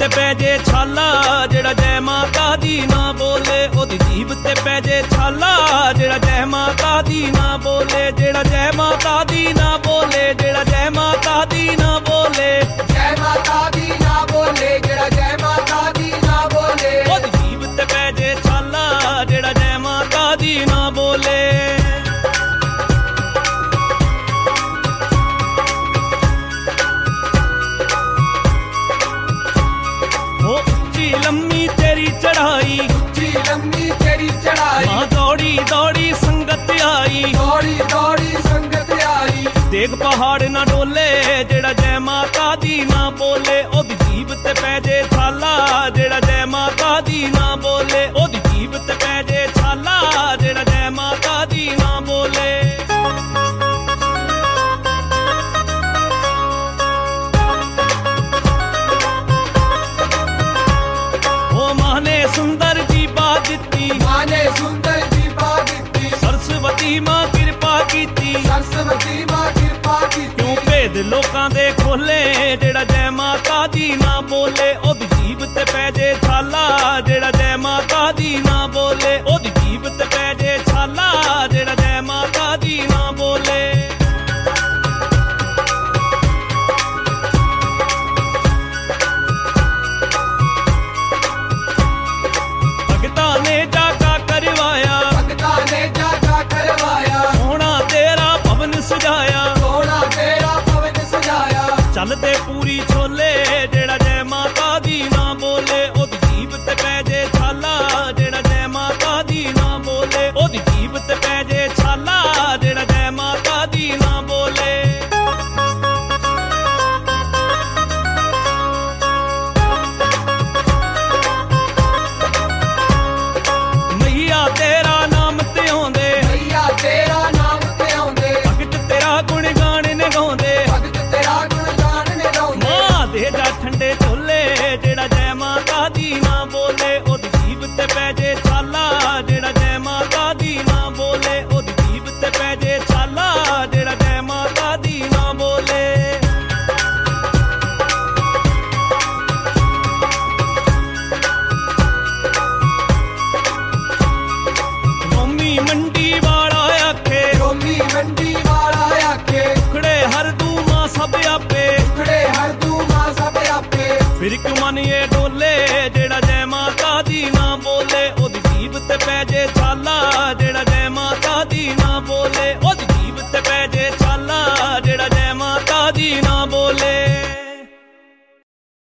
पै जे छाला जेड़ा जय माता दी ना बोले, ओदी जीभ ते पै जे छाला जेड़ा जय माता दी ना बोले, जेड़ा जय माता दी ना बोले, जेड़ा जय माता दी ना बोले, जय माता दी ना बोले, जेड़ा जय माता दी ना बोले, ओदी जीभ ते पै जे छाला जेड़ा जय माता दी ना बोले। लम्मी तेरी चढ़ाई, ऊंची लम्मी तेरी चढ़ाई, मां दौड़ी दौड़ी संगत आई, दौड़ी दौड़ी संगत आई, देख पहाड़ ना डोले जेड़ा जय माता दी ना बोले, ओदी जीभ ते पै जे छाला जेड़ा जय माता दी ना बोले, ओदी जीभ ते पै जे छाला जेड़ा जय माता दी ना बोले। माने सुंदर जी बात दिती, माने सुंदर जी बात दिती, सरस्वती मां कृपा कीती, सरस्वती मां कृपा कीती, क्यों भेद लोकां दे खोले जेड़ा जय माता दी ना बोले, ओदी जीभ ते पै जे छाला जेड़ा जय माता दी ना बोले, ओदी जीभ ते पै जे छाला जेड़ा जय माता दी ना बोले। ने जागा करवाया, भगता ने जागा करवाया, सोना तेरा भवन सजाया, सोना तेरा भवन सजाया, चलते पूरी छोले जेड़ा जय माता दी ना बोले, ओदी जीभ ते पै जे छाला जेड़ा जय माता दी ना बोले, ओदी जीभ ते पै जे छाला जेड़ा जय माता दी ना बोले। तेरा नाम ते आउंदे, मैया तेरा नाम ते आउंदे, भगत तेरा गुण गान ने गाउंदे, भगत तेरा गुण गान ने गाउंदे, मां दे जा ठंडे झोले जेड़ा जय माता दी ना बोले, ओदी जीभ ते पै जे छाला जेड़ा जय माता दी ना बोले, ओदी जीभ ते पै जे छाला जेड़ा जय माता दी ना बोले। मंडी वाला आखे, रोमी मंडी वाला आखे, उखड़े हर दू मां सब आपे, उखड़े हर दू मां सब आपे, फिर क्यों मन ये डोले जेड़ा जय माता दी ना बोले, ओदी जीभ ते पै जे छाला जेड़ा जय माता दी ना बोले,